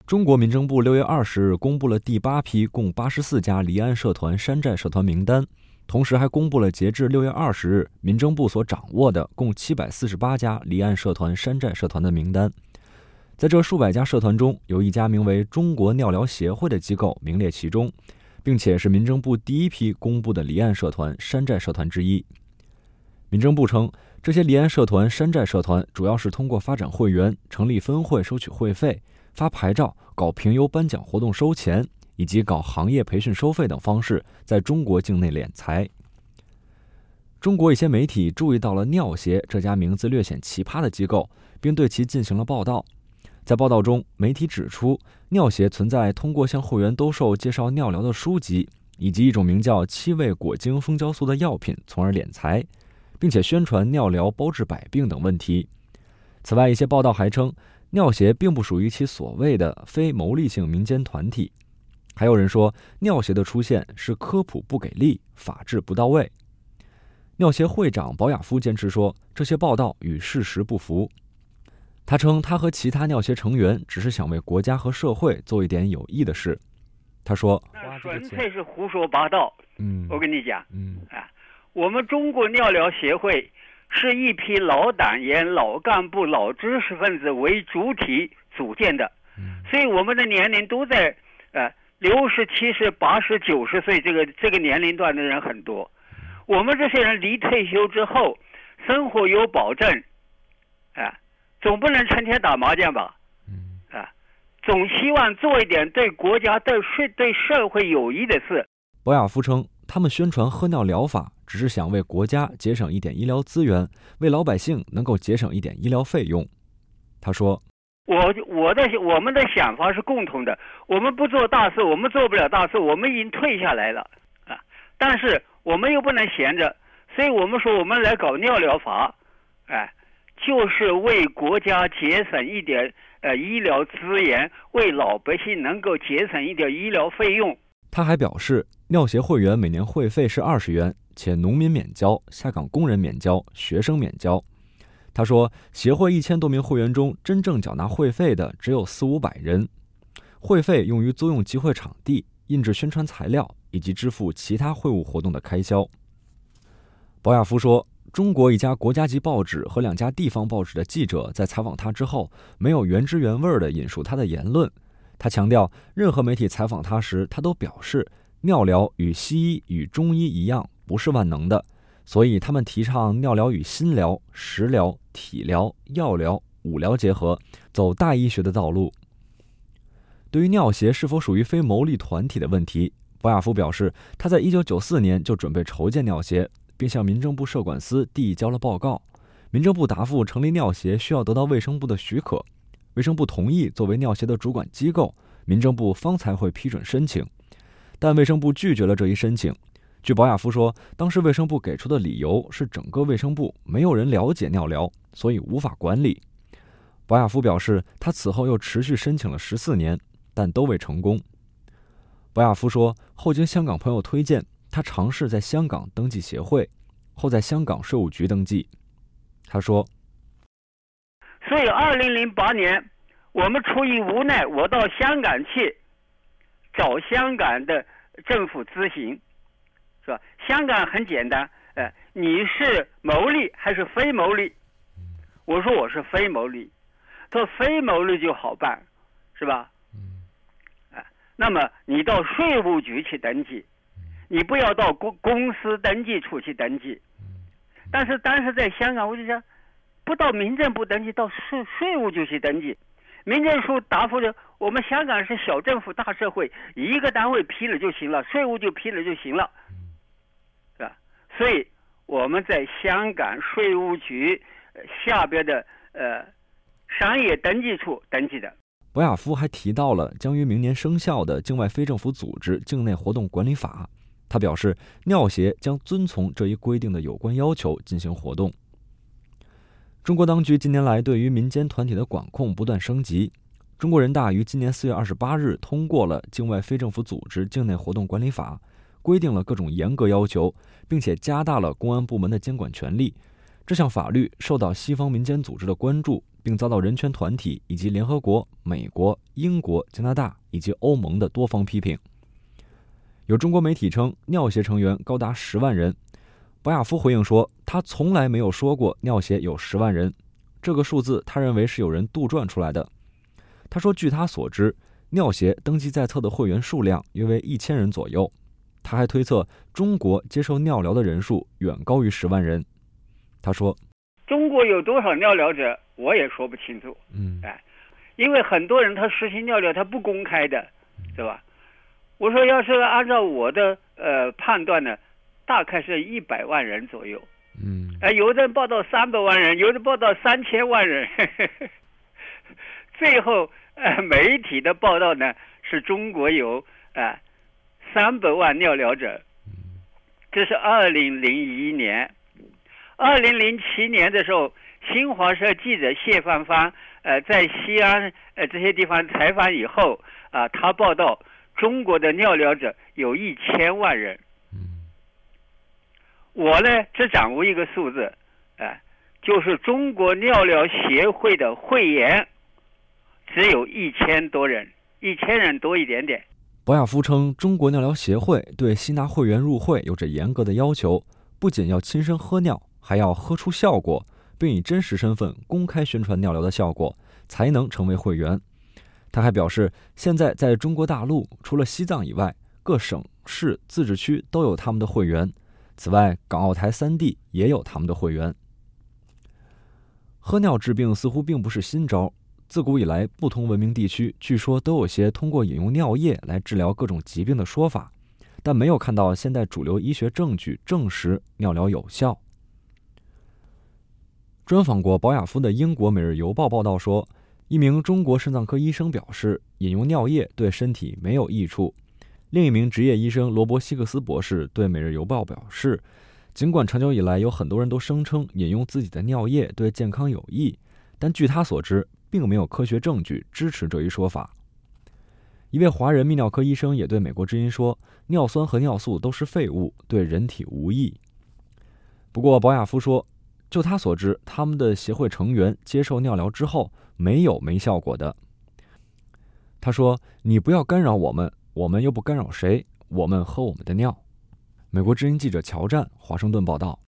中国民政部6月20日公布了第8批共84家离岸社团、山寨社团名单，同时还公布了截至6月20日民政部所掌握的共748家离岸社团、山寨社团的名单。在这数百家社团中，有一家名为中国尿疗协会的机构名列其中，并且是民政部第一批公布的离岸社团、山寨社团之一。民政部称，这些离岸社团、山寨社团主要是通过发展会员、成立分会收取会费、发牌照、搞评优颁奖活动收钱，以及搞行业培训收费等方式，在中国境内敛财。中国一些媒体注意到了尿协这家名字略显奇葩的机构，并对其进行了报道。在报道中，媒体指出，尿协存在通过向会员兜售介绍尿疗的书籍，以及一种名叫7味果精蜂胶素的药品，从而敛财，并且宣传尿疗包治百病等问题。此外，一些报道还称，尿协并不属于其所谓的非牟利性民间团体。还有人说，尿协的出现是科普不给力，法治不到位。尿协会长保雅夫坚持说，这些报道与事实不符。他称，他和其他尿协成员只是想为国家和社会做一点有益的事。他说， 那纯粹是胡说八道。我跟你讲，我们中国尿疗协会是一批老党员、老干部、老知识分子为主体组建的，所以我们的年龄都在60、70、80、90岁这个年龄段的人很多。我们这些人离退休之后，生活有保证，总不能成天打麻将吧？总希望做一点对国家、对社会有益的事。 保雅夫称，他们宣传喝尿疗法，只是想为国家节省一点医疗资源，为老百姓能够节省一点医疗费用。他说， 我们的想法是共同的，我们不做大事，我们做不了大事，我们已经退下来了但是我们又不能闲着，所以我们说我们来搞尿疗法，就是为国家节省一点医疗资源，为老百姓能够节省一点医疗费用。 他还表示，尿协会员每年会费是20元，且农民免交，下岗工人免交，学生免交。他说，协会1000多名会员中，真正缴纳会费的只有400-500人，会费用于租用集会场地、印制宣传材料以及支付其他会务活动的开销。保雅夫说，中国一家国家级报纸和2家地方报纸的记者在采访他之后，没有原汁原味地引述他的言论。他强调，任何媒体采访他时，他都表示，尿疗与西医与中医一样，不是万能的，所以他们提倡尿疗与心疗、食疗、体疗、药疗、五疗结合，走大医学的道路。对于尿协是否属于非牟利团体的问题，保雅夫表示，他在1994年就准备筹建尿协，并向民政部社管司递交了报告。民政部答复，成立尿协需要得到卫生部的许可，卫生部同意作为尿协的主管机构，民政部方才会批准申请。但卫生部拒绝了这一申请。据保雅夫说，当时卫生部给出的理由是整个卫生部没有人了解尿疗，所以无法管理。保雅夫表示，他此后又持续申请了14年，但都未成功。保雅夫说，后经香港朋友推荐，他尝试在香港登记协会，后在香港税务局登记。他说， 所以2008年我们出于无奈，我到香港去找香港的政府咨询，是吧？香港很简单，你是牟利还是非牟利？我说我是非牟利。他说非牟利就好办，是吧？那么你到税务局去登记，你不要到公司登记处去登记。但是在香港，我就想，不到民政部登记，到税务局去登记。民政处答复着，我们香港是小政府大社会，一个单位批了就行了，税务就批了就行了，是吧？所以我们在香港税务局下边的商业登记处登记的。 保雅夫还提到了将于明年生效的境外非政府组织境内活动管理法。他表示，尿协将遵从这一规定的有关要求进行活动。中国当局近年来对于民间团体的管控不断升级。中国人大于今年4月28日通过了《境外非政府组织境内活动管理法》，规定了各种严格要求，并且加大了公安部门的监管权力。这项法律受到西方民间组织的关注， 并遭到人权团体以及联合国、美国、英国、加拿大以及欧盟的多方批评。有中国媒体称，尿协成员高达10万人。博亚夫回应说，他从来没有说过尿协有10万人，这个数字他认为是有人杜撰出来的。他说，据他所知，尿协登记在册的会员数量约为1000人左右。他还推测，中国接受尿疗的人数远高于10万人。他说， 中国有多少尿疗者，我也说不清楚。因为很多人他实行尿疗，他不公开的，是吧？我说，要是按照我的判断呢，大概是100万人左右。有的人报道300万人，有的报道3000万人。最后媒体的报道呢，是中国有300万尿疗者。这是2001年。2007年的时候，新华社记者谢芳芳在西安这些地方采访以后他报道中国的尿疗者有1000万人。我呢只掌握一个数字就是中国尿疗协会的会员只有1000多人，1000人多一点点。 博亚夫称，中国尿疗协会对吸纳会员入会有着严格的要求，不仅要亲身喝尿，还要喝出效果，并以真实身份公开宣传尿疗的效果，才能成为会员。他还表示，现在在中国大陆，除了西藏以外，各省市自治区都有他们的会员。此外，港澳台3地也有他们的会员。喝尿治病似乎并不是新招，自古以来，不同文明地区据说都有些通过饮用尿液来治疗各种疾病的说法，但没有看到现代主流医学证据证实尿疗有效。专访过博亚夫的英国《每日邮报》报道说，一名中国肾脏科医生表示，饮用尿液对身体没有益处。另一名执业医生罗伯希克斯博士对《每日邮报》表示，尽管长久以来有很多人都声称饮用自己的尿液对健康有益，但据他所知，并没有科学证据支持这一说法。一位华人泌尿科医生也对美国之音说，尿酸和尿素都是废物，对人体无益。不过博亚夫说，就他所知，他们的协会成员接受尿疗之后没有没效果的。他说，你不要干扰我们，我们又不干扰谁，我们喝我们的尿。美国之音记者乔战，华盛顿报道。